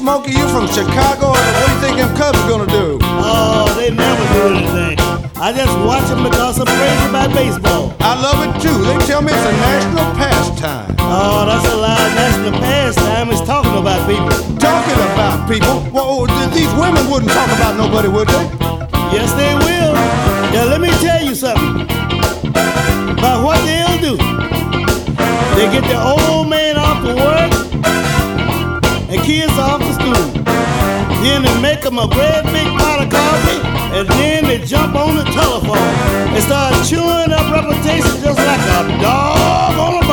Smokey, you from Chicago, and what do you think them Cubs are gonna do? Oh, they never do anything. I just watch them because I'm crazy about baseball. I love it too. They tell me it's a national pastime. Oh, that's a lie. National pastime is talking about people. Talking about people? Well, these women wouldn't talk about nobody, would they? Yes, they will. Now, let me tell you something about what they'll do. They get the old man off to work and kids off to school. Then they make them a great big pot of coffee, and then they jump on the telephone and start chewing up reputation just like a dog on a